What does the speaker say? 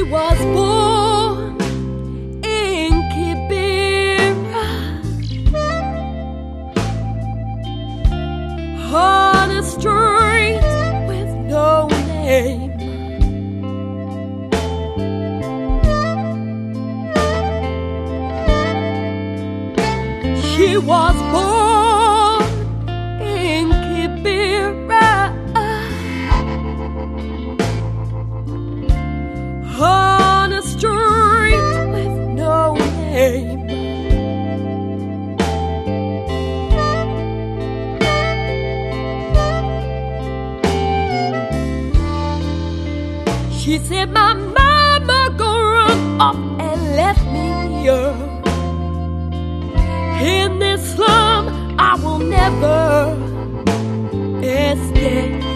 was born in Kibera, on a street with no name. She was born in Kibera, on a street with no name. She said my mama gonna run off and left me here in this slum. I will never escape.